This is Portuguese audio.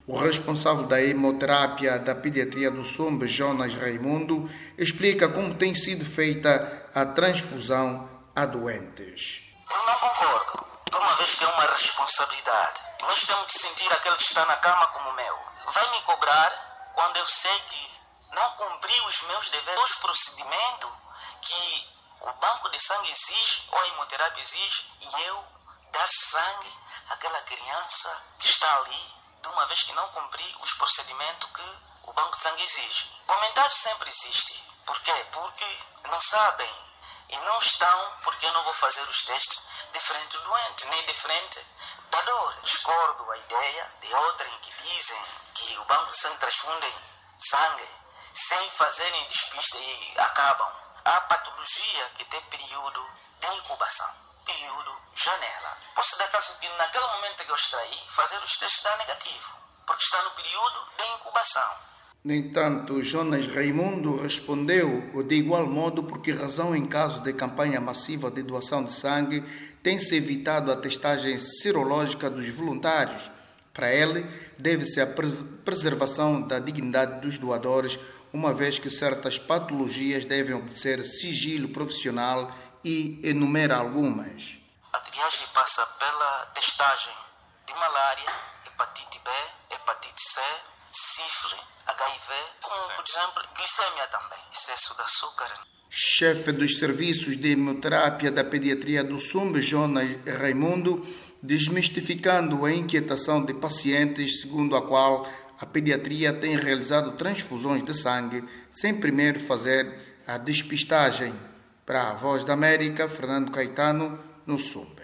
O responsável da hemoterapia da pediatria do SUMB, Jonas Raimundo, explica como tem sido feita a transfusão a doentes. Eu não concordo, uma vez que é uma responsabilidade. Nós temos de sentir aquele que está na cama como meu. Vai me cobrar quando eu sei que não cumpri os meus deveres, os procedimentos que o banco de sangue exige ou a hemoterapia exige, e eu dar sangue àquela criança que está ali, de uma vez que não cumpri os procedimentos que o banco de sangue exige. Comentário sempre existe. Por quê? Porque não sabem e não estão, porque eu não vou fazer os testes de frente do doente, nem de frente da dor. Discordo a ideia de outrem que dizem que o banco de sangue transfunde sangue sem fazerem despista e acabam. Há patologia que tem período de incubação, período janela. Posso dar caso que naquele momento que eu extraí, fazer os testes dá negativo, porque está no período de incubação. No entanto, Jonas Raimundo respondeu de igual modo por que razão, em caso de campanha massiva de doação de sangue, tem-se evitado a testagem serológica dos voluntários. Para ele, deve-se a preservação da dignidade dos doadores, uma vez que certas patologias devem obedecer sigilo profissional e enumera algumas. A triagem passa pela testagem de malária, hepatite B, hepatite C, sífilis, HIV, como, por exemplo, glicemia também, excesso de açúcar. Chefe dos serviços de hemoterapia da pediatria do SUMB, Jonas Raimundo, desmistificando a inquietação de pacientes segundo a qual a pediatria tem realizado transfusões de sangue sem primeiro fazer a despistagem. Para a Voz da América, Fernando Caetano, no SUMB.